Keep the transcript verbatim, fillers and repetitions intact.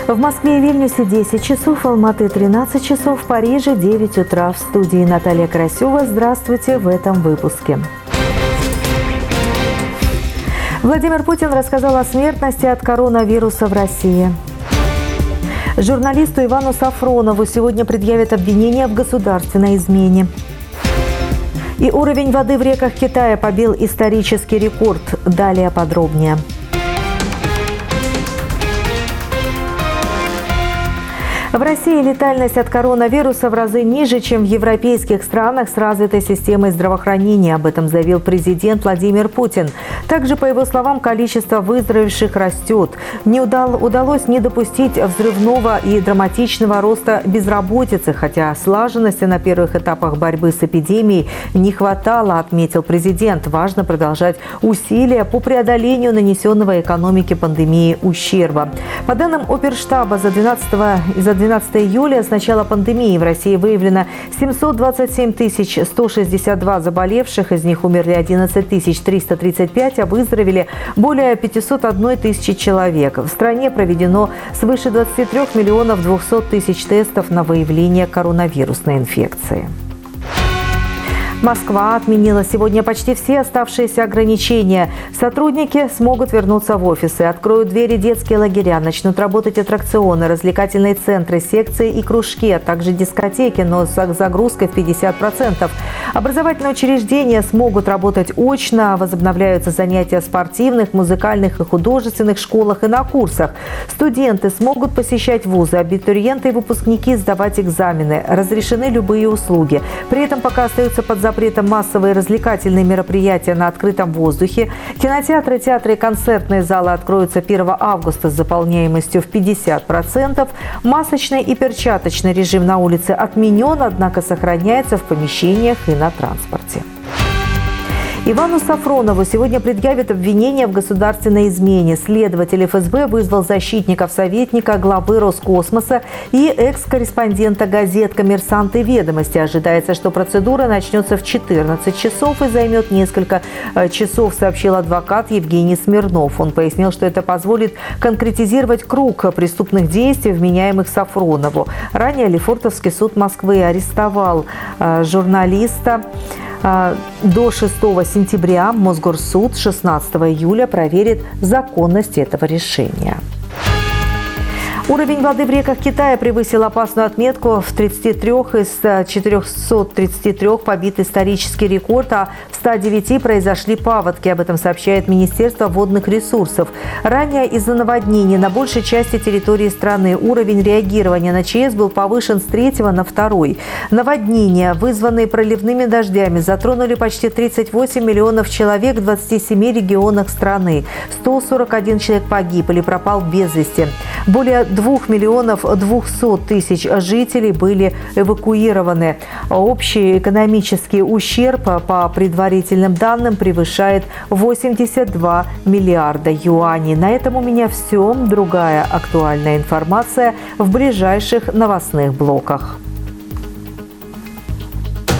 В Москве и Вильнюсе десять часов, в Алматы тринадцать часов, в Париже девять утра. В студии Наталья Карасева. Здравствуйте в этом выпуске. Владимир Путин рассказал о смертности от коронавируса в России. Журналисту Ивану Сафронову сегодня предъявят обвинение в государственной измене. И уровень воды в реках Китая побил исторический рекорд. Далее подробнее. В России летальность от коронавируса в разы ниже, чем в европейских странах с развитой системой здравоохранения. Об этом заявил президент Владимир Путин. Также, по его словам, количество выздоровевших растет. Не удал, удалось не допустить взрывного и драматичного роста безработицы, хотя слаженности на первых этапах борьбы с эпидемией не хватало, отметил президент. Важно продолжать усилия по преодолению нанесенного экономике пандемии ущерба. По данным Оперштаба, за двенадцатое июля с начала пандемии в России выявлено семьсот двадцать семь тысяч сто шестьдесят два заболевших, из них умерли одиннадцать тысяч триста тридцать пять, а выздоровели более пятьсот одной тысячи человек. В стране проведено свыше двадцати трёх миллионов двухсот тысяч тестов на выявление коронавирусной инфекции. Москва отменила сегодня почти все оставшиеся ограничения. Сотрудники смогут вернуться в офисы, откроют двери детские лагеря, начнут работать аттракционы, развлекательные центры, секции и кружки, а также дискотеки, но с загрузкой в пятьдесят процентов. Образовательные учреждения смогут работать очно, возобновляются занятия в спортивных, музыкальных и художественных школах и на курсах. Студенты смогут посещать вузы, абитуриенты и выпускники сдавать экзамены. Разрешены любые услуги. При этом пока остаются под запретом массовые развлекательные мероприятия на открытом воздухе. Кинотеатры, театры и концертные залы откроются первого августа с заполняемостью в пятьдесят процентов. Масочный и перчаточный режим на улице отменен, однако сохраняется в помещениях и на транспорте. Ивану Сафронову сегодня предъявят обвинение в государственной измене. Следователь эф эс бэ вызвал защитников советника главы Роскосмоса и экс-корреспондента газет «Коммерсант» и «Ведомости». Ожидается, что процедура начнется в четырнадцать часов и займет несколько часов, сообщил адвокат Евгений Смирнов. Он пояснил, что это позволит конкретизировать круг преступных действий, вменяемых Сафронову. Ранее Лефортовский суд Москвы арестовал журналиста. До шестого сентября Мосгорсуд шестнадцатого июля проверит законность этого решения. Уровень воды в реках Китая превысил опасную отметку. В тридцати трёх из четырёхсот тридцати трёх побит исторический рекорд, а в ста девяти произошли паводки. Об этом сообщает Министерство водных ресурсов. Ранее из-за наводнений на большей части территории страны уровень реагирования на ЧС был повышен с третьего на второй. Наводнения, вызванные проливными дождями, затронули почти тридцать восемь миллионов человек в двадцати семи регионах страны. сто сорок один человек погиб или пропал без вести. Более двух миллионов двухсот тысяч жителей были эвакуированы. Общий экономический ущерб, по предварительным данным, превышает восемьдесят два миллиарда юаней. На этом у меня все. Другая актуальная информация в ближайших новостных блоках.